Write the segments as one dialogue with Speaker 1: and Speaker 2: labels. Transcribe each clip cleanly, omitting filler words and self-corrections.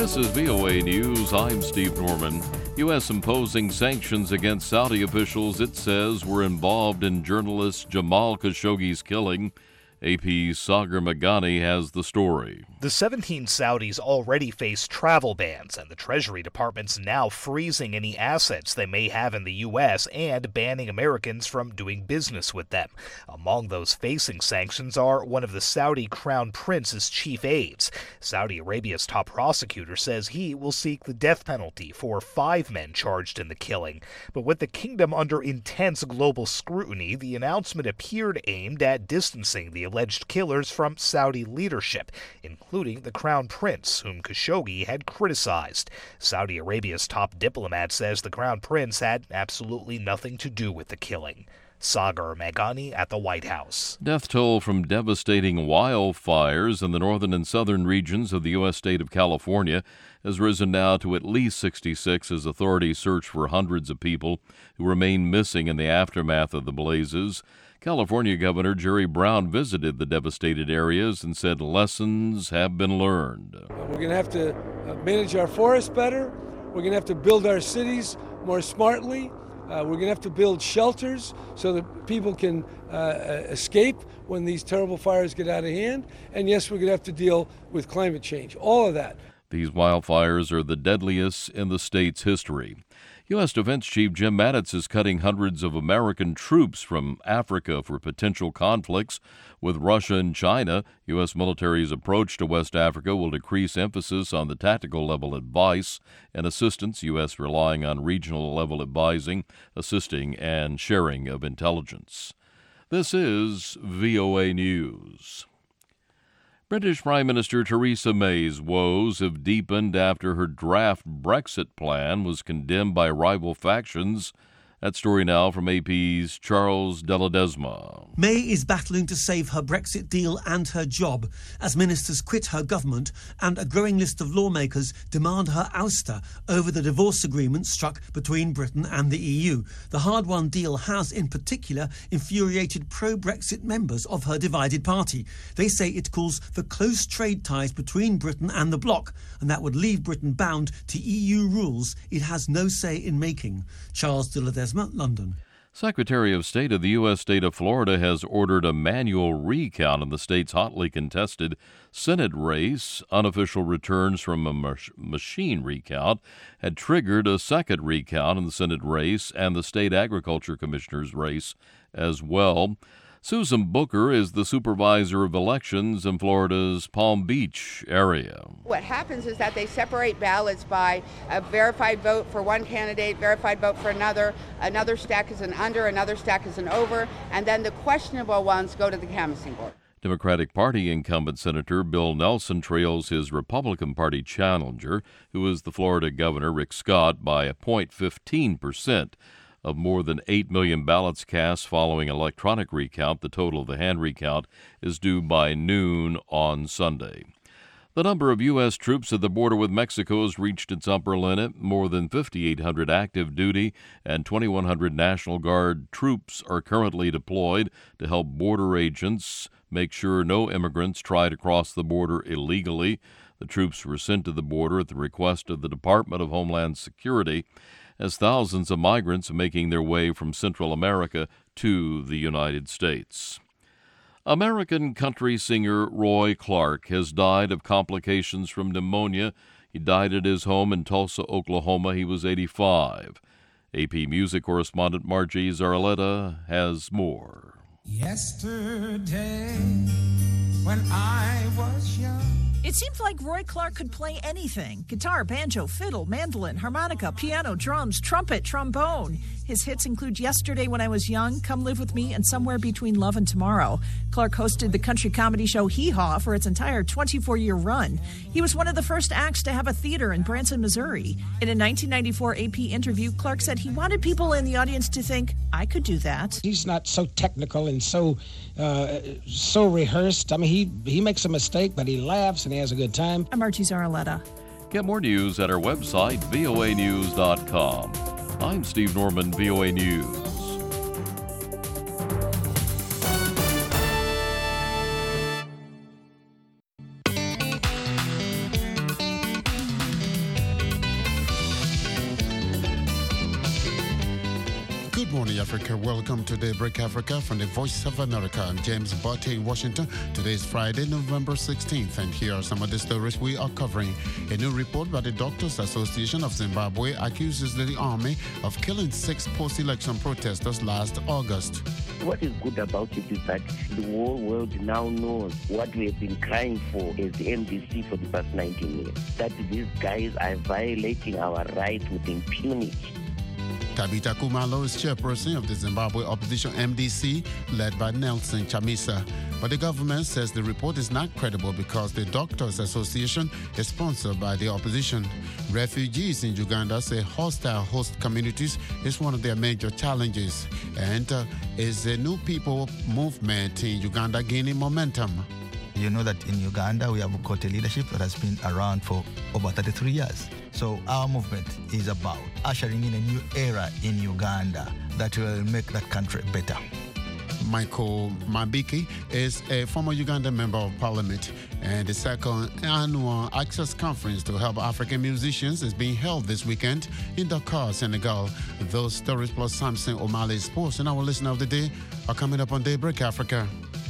Speaker 1: This is VOA News. I'm Steve Norman. U.S. imposing sanctions against Saudi officials it says were involved in journalist Jamal Khashoggi's killing. AP's Sagar Meghani has the story.
Speaker 2: The 17 Saudis already face travel bans, and the Treasury Department's now freezing any assets they may have in the U.S. and banning Americans from doing business with them. Among those facing sanctions are one of the Saudi Crown Prince's chief aides. Saudi Arabia's top prosecutor says he will seek the death penalty for 5 men charged in the killing. But with the kingdom under intense global scrutiny, the announcement appeared aimed at distancing the alleged killers from Saudi leadership, including the Crown Prince, whom Khashoggi had criticized. Saudi Arabia's top diplomat says the Crown Prince had absolutely nothing to do with the killing. Sagar Meghani at the White House.
Speaker 1: Death toll from devastating wildfires in the northern and southern regions of the U.S. state of California has risen now to at least 66 as authorities search for hundreds of people who remain missing in the aftermath of the blazes. California Governor Jerry Brown visited the devastated areas and said lessons have been learned.
Speaker 3: We're going to have to manage our forests better. We're going to have to build our cities more smartly. We're going to have to build shelters so that people can escape when these terrible fires get out of hand. And yes, we're going to have to deal with climate change. All of that.
Speaker 1: These wildfires are the deadliest in the state's history. U.S. Defense Chief Jim Mattis is cutting hundreds of American troops from Africa for potential conflicts with Russia and China. U.S. military's approach to West Africa will decrease emphasis on the tactical level advice and assistance, U.S. relying on regional level advising, assisting, and sharing of intelligence. This is VOA News. British Prime Minister Theresa May's woes have deepened after her draft Brexit plan was condemned by rival factions. That story now from AP's Charles de Ledesma.
Speaker 4: May is battling to save her Brexit deal and her job as ministers quit her government and a growing list of lawmakers demand her ouster over the divorce agreement struck between Britain and the EU. The hard-won deal has, in particular, infuriated pro-Brexit members of her divided party. They say it calls for close trade ties between Britain and the bloc, and that would leave Britain bound to EU rules it has no say in making. Charles de Ledesma, London.
Speaker 1: Secretary of State of the U.S. state of Florida has ordered a manual recount in the state's hotly contested Senate race. Unofficial returns from a machine recount had triggered a second recount in the Senate race and the state agriculture commissioner's race as well. Susan Booker is the supervisor of elections in Florida's Palm Beach area.
Speaker 5: What happens is that they separate ballots by a verified vote for one candidate, verified vote for another. Another stack is an under, another stack is an over, and then the questionable ones go to the canvassing board.
Speaker 1: Democratic Party incumbent Senator Bill Nelson trails his Republican Party challenger, who is the Florida Governor Rick Scott, by a 0.15%. Of more than 8 million ballots cast following electronic recount, the total of the hand recount is due by noon on Sunday. The number of U.S. troops at the border with Mexico has reached its upper limit. More than 5,800 active duty and 2,100 National Guard troops are currently deployed to help border agents make sure no immigrants try to cross the border illegally. The troops were sent to the border at the request of the Department of Homeland Security, as thousands of migrants are making their way from Central America to the United States. American country singer Roy Clark has died of complications from pneumonia. He died at his home in Tulsa, Oklahoma. He was 85. AP music correspondent Margie Zaraletta has more.
Speaker 6: Yesterday, when I was young.
Speaker 7: It seems like Roy Clark could play anything. Guitar, banjo, fiddle, mandolin, harmonica, piano, drums, trumpet, trombone. His hits include Yesterday When I Was Young, Come Live With Me, and Somewhere Between Love and Tomorrow. Clark hosted the country comedy show Hee Haw for its entire 24-year run. He was one of the first acts to have a theater in Branson, Missouri. In a 1994 AP interview, Clark said he wanted people in the audience to think, I could do that.
Speaker 8: He's not so technical and so rehearsed. I mean, he makes a mistake, but he laughs and he has a good time.
Speaker 7: I'm Margie Zaraletta.
Speaker 1: Get more news at our website, voanews.com. I'm Steve Norman, VOA News.
Speaker 9: morning, Africa. Welcome to Daybreak Africa from the Voice of America. I'm James Botte in Washington. Today is Friday, November 16th, and here are some of the stories we are covering. A new report by the Doctors Association of Zimbabwe accuses the army of killing 6 post-election protesters last August.
Speaker 10: What is good about it is that the whole world now knows what we have been crying for as the MDC for the past 19 years, that these guys are violating our rights with impunity.
Speaker 9: Tabitha Kumalo is chairperson of the Zimbabwe opposition MDC, led by Nelson Chamisa. But the government says the report is not credible because the Doctors Association is sponsored by the opposition. Refugees in Uganda say hostile host communities is one of their major challenges. And is the New People movement in Uganda gaining momentum?
Speaker 11: You know that in Uganda we have got a leadership that has been around for over 33 years. So our movement is about ushering in a new era in Uganda that will make that country better.
Speaker 9: Michael Mabiki is a former Ugandan member of parliament, and the second annual Access Conference to help African musicians is being held this weekend in Dakar, Senegal. Those stories plus Samson O'Malley Sports and our listener of the day are coming up on Daybreak Africa.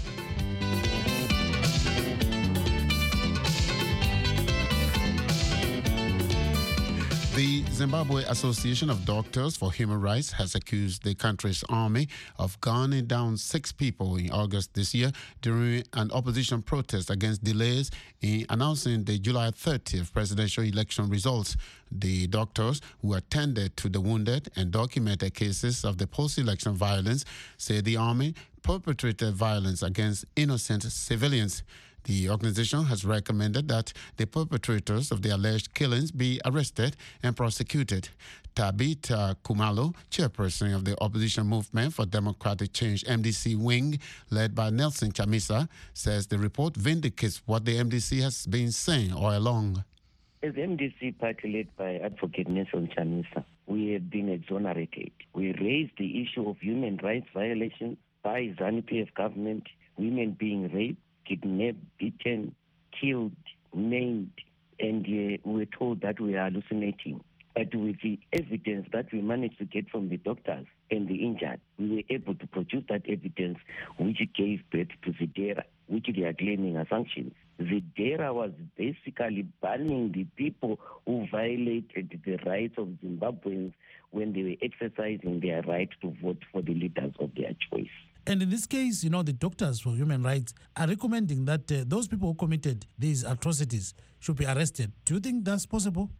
Speaker 9: The Zimbabwe Association of Doctors for Human Rights has accused the country's army of gunning down 6 people in August this year during an opposition protest against delays in announcing the July 30th presidential election results. The doctors who attended to the wounded and documented cases of the post-election violence say the army perpetrated violence against innocent civilians. The organization has recommended that the perpetrators of the alleged killings be arrested and prosecuted. Tabitha Kumalo, chairperson of the Opposition Movement for Democratic Change MDC wing, led by Nelson Chamisa, says the report vindicates what the MDC has been saying all along.
Speaker 10: As MDC party led by Advocate Nelson Chamisa, we have been exonerated. We raised the issue of human rights violations by ZANU-PF government, women being raped, kidnapped, beaten, killed, maimed, and we were told that we are hallucinating. But with the evidence that we managed to get from the doctors and the injured, we were able to produce that evidence which gave birth to Zidera, which they are claiming are sanctions. Zidera was basically banning the people who violated the rights of Zimbabweans when they were exercising their right to vote for the leaders of their choice.
Speaker 12: And in this case, the Doctors for Human Rights are recommending that those people who committed these atrocities should be arrested. Do you think that's possible?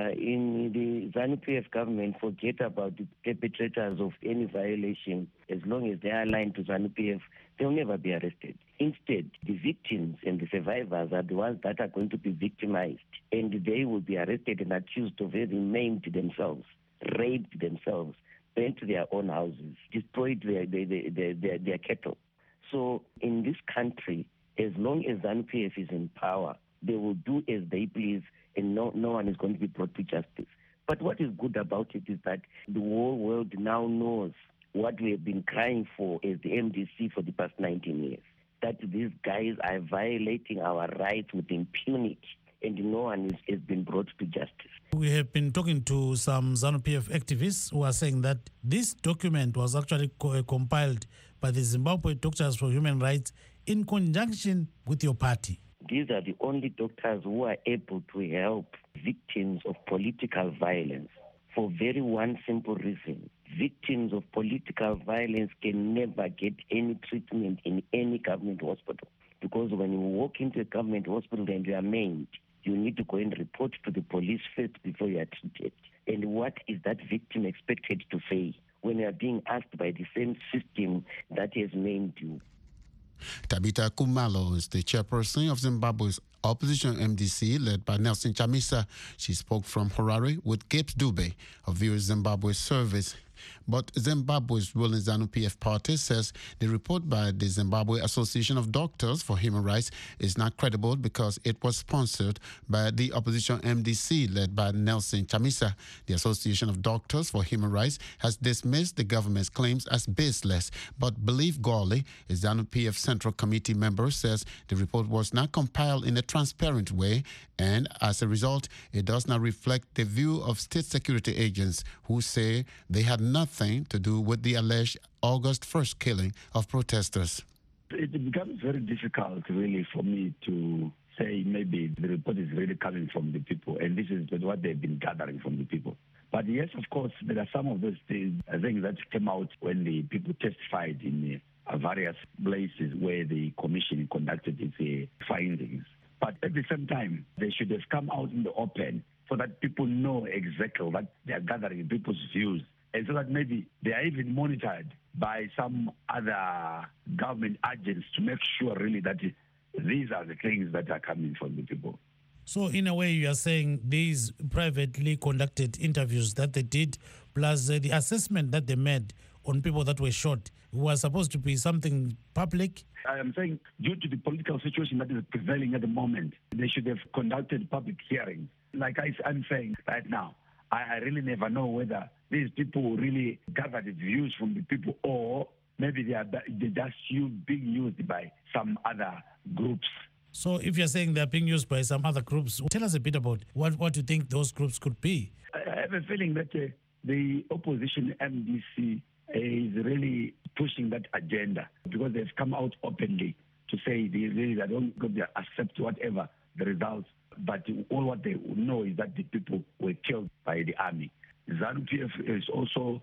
Speaker 10: In the ZANU-PF government, forget about the perpetrators of any violation. As long as they are aligned to ZANU-PF, they'll never be arrested. Instead, the victims and the survivors are the ones that are going to be victimized, and they will be arrested and accused of having maimed themselves, raped themselves, burnt their own houses, destroyed their cattle. So in this country, as long as ZANU-PF is in power, they will do as they please, and no one is going to be brought to justice. But what is good about it is that the whole world now knows what we have been crying for as the MDC for the past 19 years, that these guys are violating our rights with impunity, and no one has been brought to justice.
Speaker 12: We have been talking to some ZANU-PF activists who are saying that this document was actually compiled by the Zimbabwe Doctors for Human Rights in conjunction with your party.
Speaker 10: These are the only doctors who are able to help victims of political violence for very one simple reason. Victims of political violence can never get any treatment in any government hospital, because when you walk into a government hospital and you are maimed, you need to go and report to the police first before you are treated. And what is that victim expected to say when you are being asked by the same system that has maimed you?
Speaker 9: Tabitha Kumalo is the chairperson of Zimbabwe's opposition MDC, led by Nelson Chamisa. She spoke from Harare with Gibbs Dube of VOA Zimbabwe Service. But Zimbabwe's ruling ZANU-PF party says the report by the Zimbabwe Association of Doctors for Human Rights is not credible because it was sponsored by the opposition MDC led by Nelson Chamisa. The Association of Doctors for Human Rights has dismissed the government's claims as baseless, but Believe Gorley, a ZANU-PF Central Committee member, says the report was not compiled in a transparent way, and as a result, it does not reflect the view of state security agents who say they had nothing anything to do with the alleged August 1st killing of protesters.
Speaker 13: It becomes very difficult, really, for me to say maybe the report is really coming from the people, and this is what they've been gathering from the people. But yes, of course, there are some of those things that came out when the people testified in various places where the commission conducted its findings. But at the same time, they should have come out in the open so that people know exactly what they are gathering people's views, and so that maybe they are even monitored by some other government agents to make sure really that these are the things that are coming from the people.
Speaker 12: So in a way, you are saying these privately conducted interviews that they did, plus the assessment that they made on people that were shot, was supposed to be something public?
Speaker 13: I am saying due to the political situation that is prevailing at the moment, they should have conducted public hearings. Like I'm saying right now, I really never know whether these people really gathered the views from the people, or maybe they're just being used by some other groups.
Speaker 12: So if you're saying they're being used by some other groups, tell us a bit about what you think those groups could be.
Speaker 13: I have a feeling that the opposition MDC is really pushing that agenda, because they've come out openly to say they don't accept whatever the results, but all what they know is that the people were killed by the army. ZANU-PF has also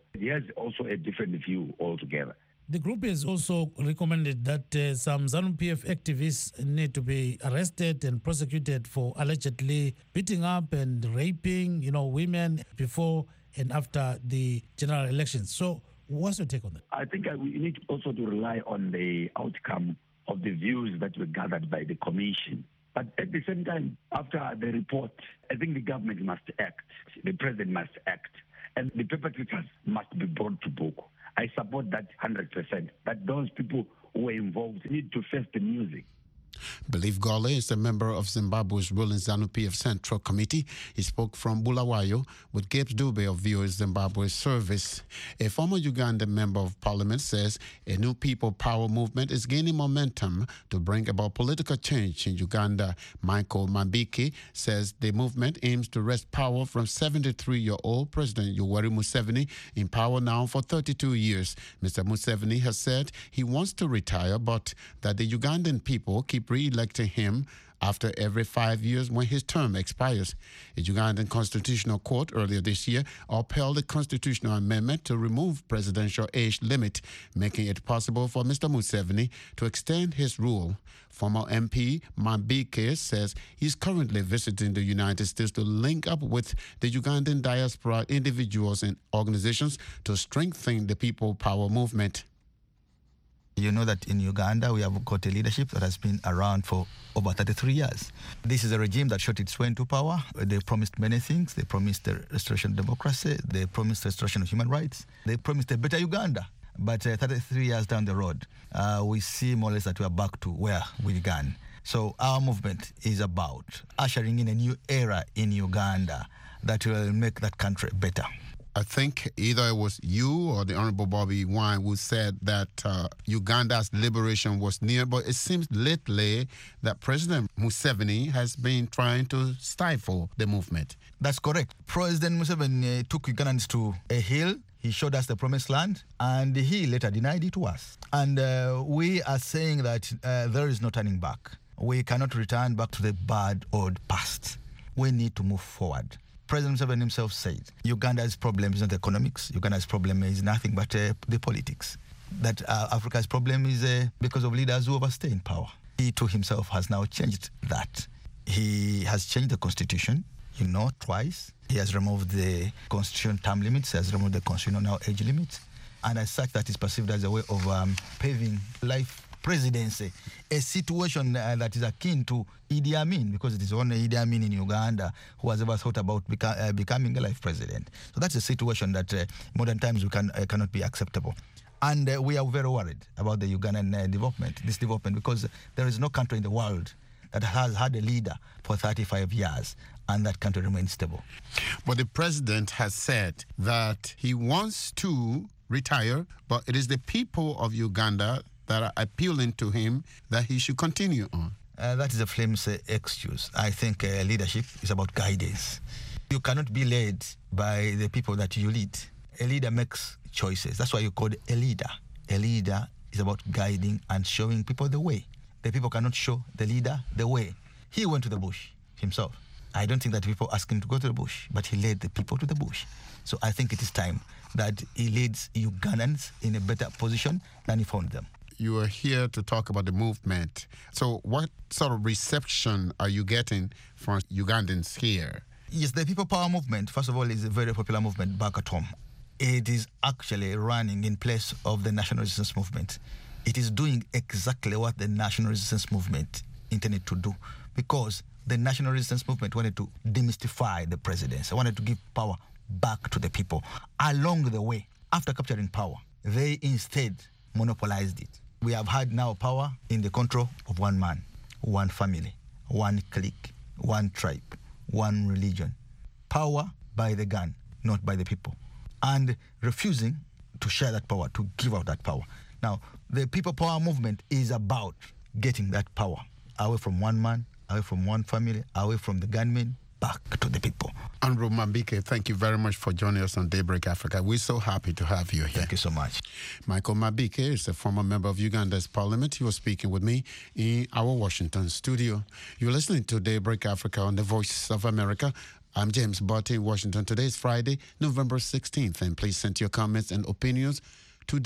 Speaker 13: a different view altogether.
Speaker 12: The group has also recommended that some ZANU-PF activists need to be arrested and prosecuted for allegedly beating up and raping, women before and after the general elections. So what's your take on that?
Speaker 13: I think we need also to rely on the outcome of the views that were gathered by the commission. But at the same time, after the report, I think the government must act, the president must act, and the perpetrators must be brought to book. I support that 100%, that those people who were involved need to face the music.
Speaker 9: Believe Gole is a member of Zimbabwe's ruling ZANU-PF Central Committee. He spoke from Bulawayo with Gibbs Dube of VOA Zimbabwe Service. A former Ugandan member of parliament says a new people power movement is gaining momentum to bring about political change in Uganda. Michael Mambiki says the movement aims to wrest power from 73-year-old President Yoweri Museveni, in power now for 32 years. Mr. Museveni has said he wants to retire, but that the Ugandan people keep re-electing him after every 5 years when his term expires. A Ugandan Constitutional Court earlier this year upheld a constitutional amendment to remove presidential age limit, making it possible for Mr. Museveni to extend his rule. Former MP Mambike says he's currently visiting the United States to link up with the Ugandan diaspora individuals and organizations to strengthen the people power movement.
Speaker 11: You know that in Uganda, we have got a leadership that has been around for over 33 years. This is a regime that shot its way into power. They promised many things. They promised the restoration of democracy. They promised the restoration of human rights. They promised a better Uganda. But 33 years down the road, we see more or less that we are back to where we began. So our movement is about ushering in a new era in Uganda that will make that country better.
Speaker 9: I think either it was you or the Honorable Bobby Wine who said that Uganda's liberation was near, but it seems lately that President Museveni has been trying to stifle the movement.
Speaker 11: That's correct. President Museveni took Ugandans to a hill. He showed us the promised land, and he later denied it to us. And we are saying that there is no turning back. We cannot return back to the bad old past. We need to move forward. President Museveni himself said, Uganda's problem is not economics. Uganda's problem is nothing but the politics. That Africa's problem is because of leaders who overstay in power. He too himself has now changed that. He has changed the constitution, twice. He has removed the constitution term limits. He has removed the constitutional age limits. And as such, that is perceived as a way of paving life presidency, a situation that is akin to Idi Amin, because it is only Idi Amin in Uganda who has ever thought about becoming a life president. So that's a situation that modern times cannot be acceptable. And we are very worried about the Ugandan development, because there is no country in the world that has had a leader for 35 years and that country remains stable.
Speaker 9: But the president has said that he wants to retire, but it is the people of Uganda that are appealing to him that he should continue on.
Speaker 11: That is a flimsy excuse. I think leadership is about guidance. You cannot be led by the people that you lead. A leader makes choices. That's why you call it a leader. A leader is about guiding and showing people the way. The people cannot show the leader the way. He went to the bush himself. I don't think that people asked him to go to the bush, but he led the people to the bush. So I think it is time that he leads Ugandans in a better position than he found them.
Speaker 9: You are here to talk about the movement. So what sort of reception are you getting from Ugandans here?
Speaker 11: Yes, the People Power movement, first of all, is a very popular movement back at home. It is actually running in place of the National Resistance Movement. It is doing exactly what the National Resistance Movement intended to do, because the National Resistance Movement wanted to demystify the presidency, wanted to give power back to the people. Along the way, after capturing power, they instead monopolized it. We have had now power in the control of one man, one family, one clique, one tribe, one religion. Power by the gun, not by the people. And refusing to share that power, to give out that power. Now, the People Power movement is about getting that power away from one man, away from one family, away from the gunmen, back to the people.
Speaker 9: Andrew Mabike, thank you very much for joining us on Daybreak Africa. We're so happy to have you here.
Speaker 11: Thank you so much.
Speaker 9: Michael Mabike is a former member of Uganda's parliament. He was speaking with me in our Washington studio. You're listening to Daybreak Africa on the Voice of America. I'm James Botte in Washington. Today is Friday, November 16th, and please send your comments and opinions to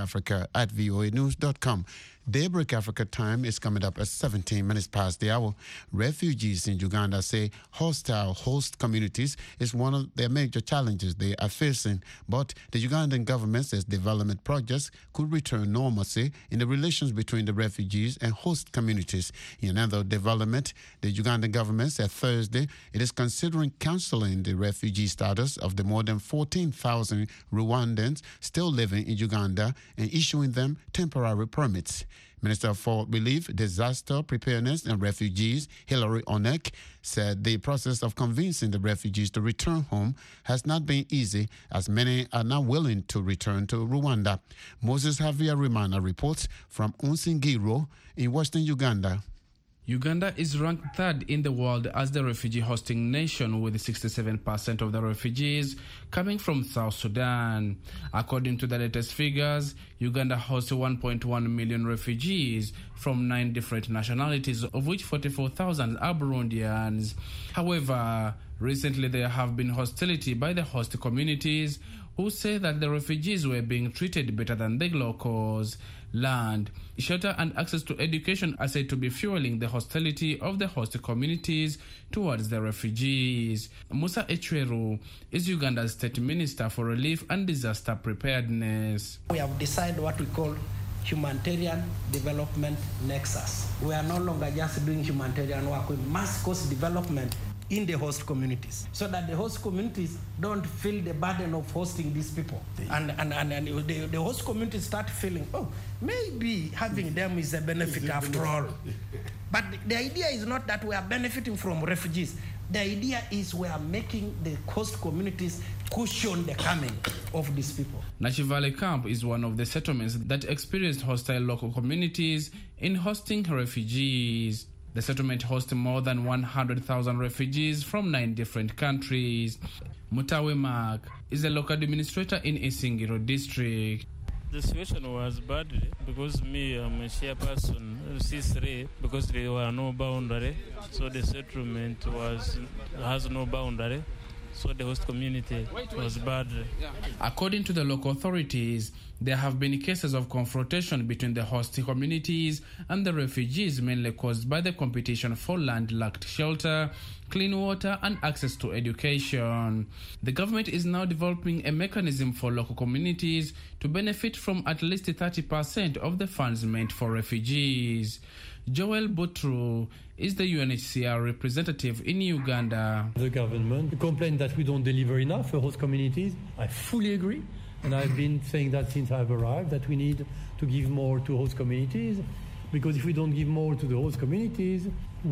Speaker 9: daybreakafrica@voanews.com. Daybreak Africa time is coming up at 17 minutes past the hour. Refugees in Uganda say hostile host communities is one of their major challenges they are facing, but the Ugandan government says development projects could return normalcy in the relations between the refugees and host communities. In another development, the Ugandan government said Thursday it is considering cancelling the refugee status of the more than 14,000 Rwandans still living in Uganda and issuing them temporary permits. Minister for Relief, Disaster Preparedness and Refugees, Hilary Onek, said the process of convincing the refugees to return home has not been easy, as many are not willing to return to Rwanda. Moses Javier Rimana reports from Unsingiro in western Uganda.
Speaker 14: Uganda is ranked third in the world as the refugee hosting nation, with 67% of the refugees coming from South Sudan. According to the latest figures, Uganda hosts 1.1 million refugees from 9 different nationalities, of which 44,000 are Burundians. However, recently there have been hostility by the host communities, who say that the refugees were being treated better than the locals. Land, shelter and access to education are said to be fueling the hostility of the host communities towards the refugees. Musa Echweru is Uganda's State Minister for Relief and Disaster Preparedness.
Speaker 15: We have decided what we call humanitarian development nexus. We are no longer just doing humanitarian work, we must cause development in the host communities, so that the host communities don't feel the burden of hosting these people. And the host communities start feeling, oh, maybe having them is a benefit after all. But the idea is not that we are benefiting from refugees. The idea is we are making the host communities cushion the coming of these people.
Speaker 14: Nachivale Camp is one of the settlements that experienced hostile local communities in hosting refugees. The settlement hosts more than 100,000 refugees from 9 different countries. Mutawe Mark is the local administrator in Isingiro district.
Speaker 16: The situation was bad because me, I'm a chairperson, C3, because there were no boundary. So the settlement has no boundary. So the host community was bad.
Speaker 14: According to the local authorities, there have been cases of confrontation between the host communities and the refugees, mainly caused by the competition for land-lacked shelter, clean water and access to education. The government is now developing a mechanism for local communities to benefit from at least 30% of the funds meant for refugees. Joel Butru is the UNHCR representative in Uganda.
Speaker 17: The government complained that we don't deliver enough for host communities. I fully agree, and I've been saying that since I've arrived, that we need to give more to host communities, because if we don't give more to the host communities,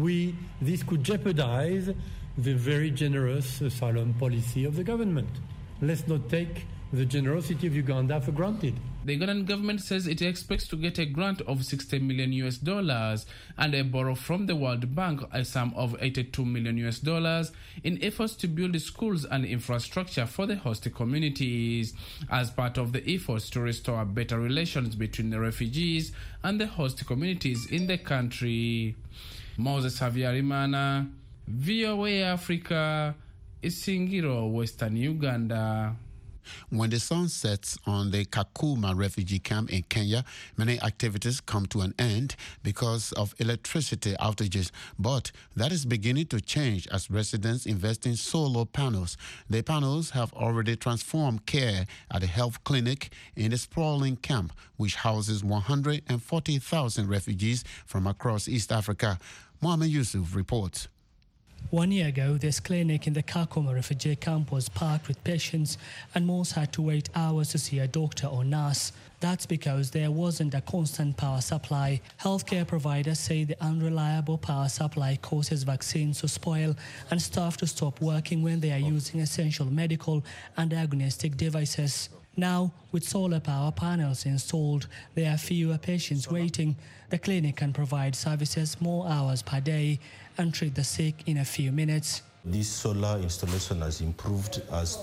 Speaker 17: this could jeopardize the very generous asylum policy of the government. Let's not take the generosity of Uganda for granted.
Speaker 14: The Ugandan government says it expects to get a grant of $60 million and a borrow from the World Bank a sum of $82 million in efforts to build schools and infrastructure for the host communities as part of the efforts to restore better relations between the refugees and the host communities in the country. Moses Havyarimana, VOA Africa, Isingiro, Western Uganda.
Speaker 9: When the sun sets on the Kakuma refugee camp in Kenya, many activities come to an end because of electricity outages. But that is beginning to change as residents invest in solar panels. The panels have already transformed care at a health clinic in the sprawling camp, which houses 140,000 refugees from across East Africa. Mohamed Yusuf reports.
Speaker 18: 1 year ago, this clinic in the Kakuma refugee camp was packed with patients and most had to wait hours to see a doctor or nurse. That's because there wasn't a constant power supply. Healthcare providers say the unreliable power supply causes vaccines to spoil and staff to stop working when they are using essential medical and diagnostic devices. Now, with solar power panels installed, there are fewer patients waiting. The clinic can provide services more hours per day and treat the sick in a few minutes.
Speaker 19: This solar installation has improved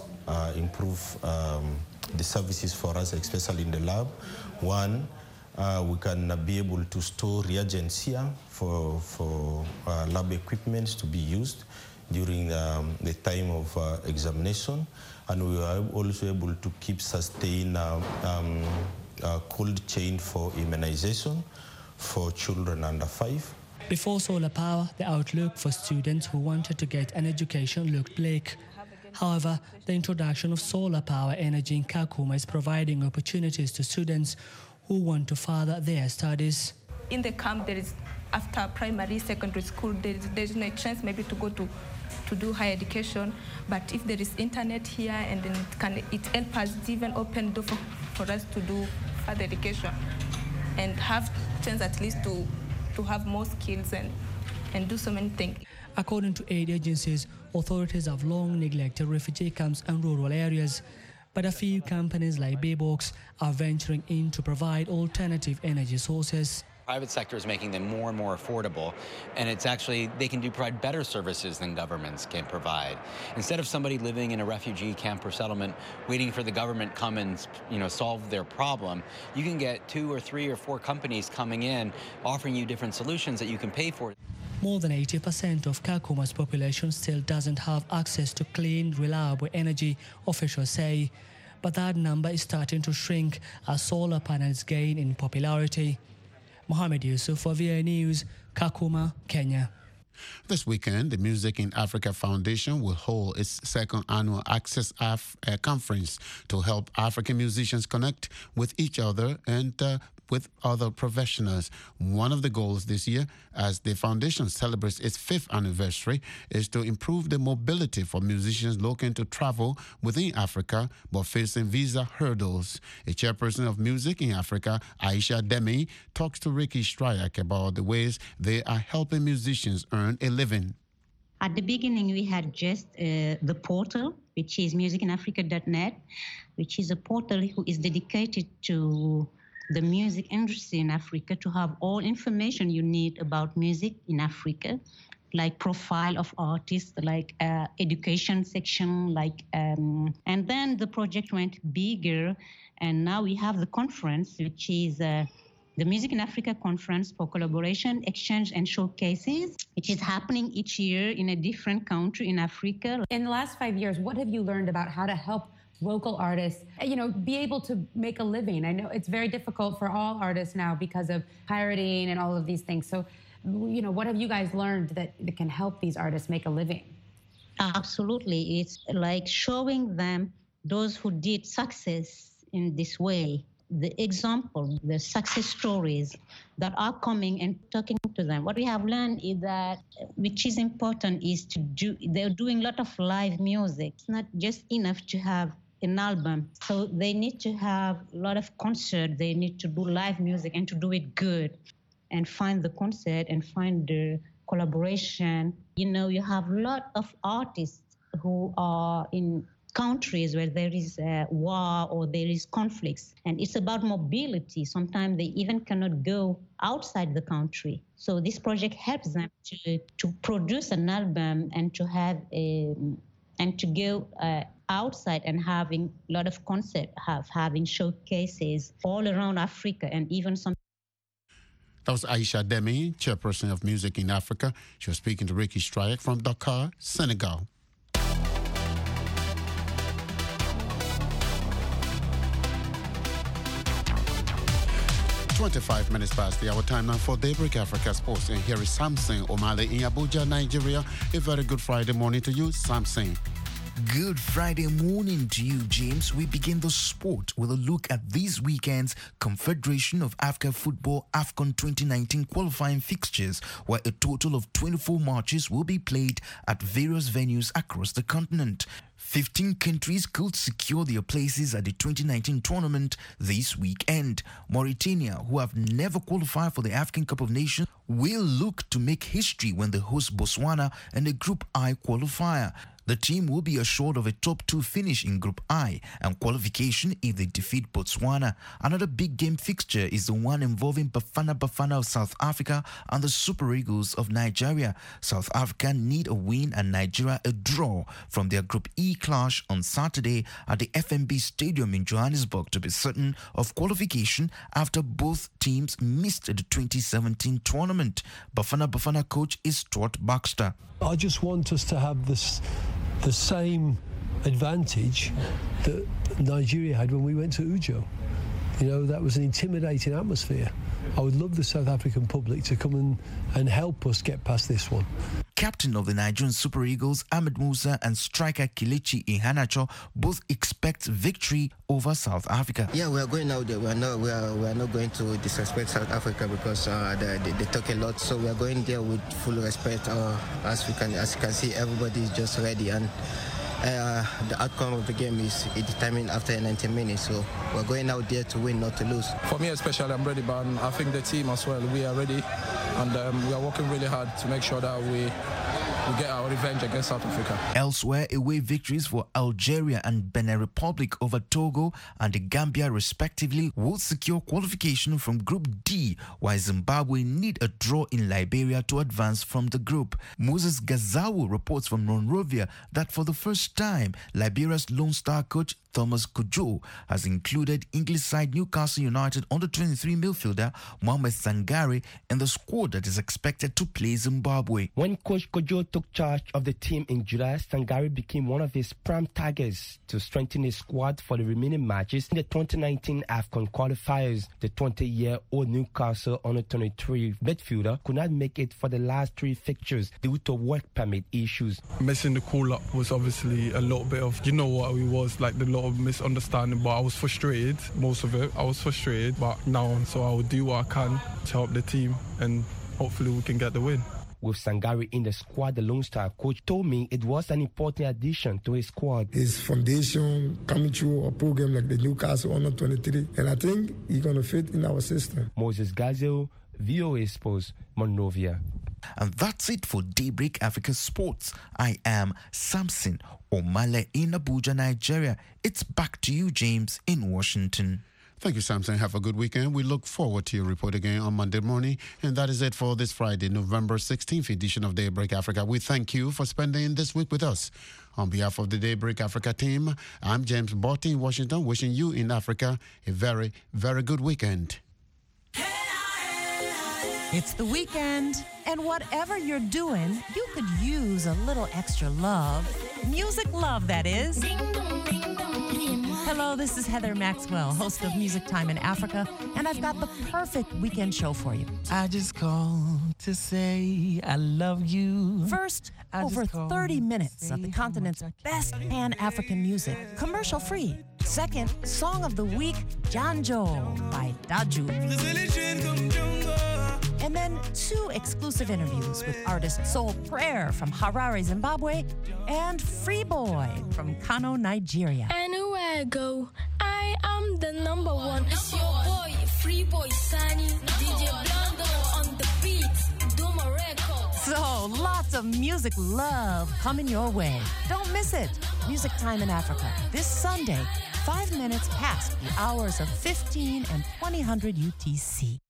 Speaker 19: the services for us, especially in the lab. One, we can be able to store reagents here for lab equipment to be used during the time of examination, and we are also able to sustain cold chain for immunization for children under 5.
Speaker 18: Before solar power, the outlook for students who wanted to get an education looked bleak. However, the introduction of solar power energy in Kakuma is providing opportunities to students who want to further their studies.
Speaker 20: In the camp, there is, after primary, secondary school, there's no chance maybe to go to do higher education. But if there is internet here, and then it helps us even open door for us to do further education and have chance at least to have more skills and do so many things.
Speaker 18: According to aid agencies, authorities have long neglected refugee camps and rural areas, but a few companies like Bbox are venturing in to provide alternative energy sources.
Speaker 21: Private sector is making them more and more affordable, and it's actually, they can provide better services than governments can provide. Instead of somebody living in a refugee camp or settlement waiting for the government come and solve their problem, you can get 2 or 3 or 4 companies coming in offering you different solutions that you can pay for.
Speaker 18: More than 80% of Kakuma's population still doesn't have access to clean, reliable energy, officials say. But that number is starting to shrink as solar panels gain in popularity. Mohamed Yusuf for VOA News, Kakuma, Kenya.
Speaker 9: This weekend, the Music in Africa Foundation will hold its second annual Access Conference to help African musicians connect with each other and with other professionals. One of the goals this year, as the foundation celebrates its 5th anniversary, is to improve the mobility for musicians looking to travel within Africa but facing visa hurdles. A chairperson of Music in Africa, Aisha Demi, talks to Ricky Stryak about the ways they are helping musicians earn a living.
Speaker 22: At the beginning, we had just the portal, which is musicinafrica.net, which is a portal who is dedicated to the music industry in Africa, to have all information you need about music in Africa, like profile of artists, like education section, and then the project went bigger, and now we have the conference, which is the Music in Africa Conference for Collaboration, Exchange and Showcases, which is happening each year in a different country in Africa.
Speaker 23: In the last 5 years, what have you learned about how to help local artists, be able to make a living? I know it's very difficult for all artists now because of pirating and all of these things. So, what have you guys learned that can help these artists make a living?
Speaker 22: Absolutely. It's like showing them those who did success in this way. The example, the success stories that are coming and talking to them. What we have learned is that, which is important, is they're doing a lot of live music. It's not just enough to have an album. So they need to have a lot of concerts. They need to do live music and to do it good and find the concert and find the collaboration. You have a lot of artists who are in countries where there is war or there is conflicts. And it's about mobility. Sometimes they even cannot go outside the country. So this project helps them to produce an album and to have and to go outside and having a lot of concerts, having showcases all around Africa and even some.
Speaker 9: That was Aisha Demi, chairperson of Music in Africa. She was speaking to Ricky Strike from Dakar, Senegal. 25 minutes past the hour. Time now for Daybreak Africa Sports. And here is Samson Omale in Abuja, Nigeria. A very good Friday morning to you, Samson.
Speaker 2: Good Friday morning to you, James. We begin the sport with a look at this weekend's Confederation of Africa Football AFCON 2019 qualifying fixtures, where a total of 24 matches will be played at various venues across the continent. 15 countries could secure their places at the 2019 tournament this weekend. Mauritania, who have never qualified for the African Cup of Nations, will look to make history when they host Botswana in a Group I qualifier. The team will be assured of a top 2 finish in Group I and qualification if they defeat Botswana. Another big game fixture is the one involving Bafana of South Africa and the Super Eagles of Nigeria. South Africa need a win and Nigeria a draw from their Group E clash on Saturday at the FNB Stadium in Johannesburg to be certain of qualification after both teams missed the 2017 tournament. Bafana coach is Stuart Baxter.
Speaker 17: I just want us to have the same advantage that Nigeria had when we went to Ujo. You know, that was an intimidating atmosphere. I would love the South African public to come and help us get past this one.
Speaker 2: Captain of the Nigerian Super Eagles, Ahmed Musa, and striker Kelechi Iheanacho both expect victory over South Africa.
Speaker 3: Yeah, we are going out there. We are not going to disrespect South Africa because they talk a lot. So we are going there with full respect. As you can see, everybody is just ready, and the outcome of the game is determined after 90 minutes. So we're going out there to win, not to lose.
Speaker 4: For me especially, I'm ready, but I think the team as well, we are ready, and we are working really hard to make sure that we get our revenge against South Africa.
Speaker 2: Elsewhere, away victories for Algeria and Benin Republic over Togo and the Gambia respectively will secure qualification from Group D, while Zimbabwe need a draw in Liberia to advance from the group. Moses Gazawu reports from Monrovia that for the first time, Liberia's Lone Star coach Thomas Kojo has included English side Newcastle United under-23 midfielder Mohamed Sangare in the squad that is expected to play Zimbabwe.
Speaker 24: When Coach Kojo took charge of the team in July, Sangare became one of his prime targets to strengthen his squad for the remaining matches in the 2019 AFCON qualifiers. The 20-year-old Newcastle under-23 midfielder could not make it for the last 3 fixtures due to work permit issues.
Speaker 4: Missing the call-up was obviously a little bit of, what it was, like the lot of misunderstanding, but I was frustrated, most of it. I was frustrated, but now, so I will do what I can to help the team and hopefully we can get the win.
Speaker 24: With Sangare in the squad, the Lone Star coach told me it was an important addition to his squad.
Speaker 25: His foundation coming through a program like the Newcastle Under-23, and I think he's going to fit in our system.
Speaker 24: Moses Gazel, VOA Sports, Monrovia.
Speaker 2: And that's it for Daybreak Africa Sports. I am Samson Omale in Abuja, Nigeria. It's back to you, James, in Washington.
Speaker 9: Thank you, Samson. Have a good weekend. We look forward to your report again on Monday morning. And that is it for this Friday, November 16th edition of Daybreak Africa. We thank you for spending this week with us. On behalf of the Daybreak Africa team, I'm James Botti in Washington, wishing you in Africa a very, very good weekend.
Speaker 26: It's the weekend, and whatever you're doing, you could use a little extra love. Music love, that is. Hello, this is Heather Maxwell, host of Music Time in Africa, and I've got the perfect weekend show for you.
Speaker 27: I just called to say I love you.
Speaker 26: First, over 30 minutes of the continent's best Pan-African music, commercial-free. Second, Song of the Week, Janjo by Daju. And then 2 exclusive interviews with artist Soul Prayer from Harare, Zimbabwe, and Free Boy from Kano, Nigeria.
Speaker 28: Anywhere I go, I am the number one. It's your boy, Free Boy Sunny, DJ Blondo on the beat, Duma Records.
Speaker 26: So, lots of music love coming your way. Don't miss it. Music Time in Africa, this Sunday, 5 minutes past the hours of 15 and 2000 UTC.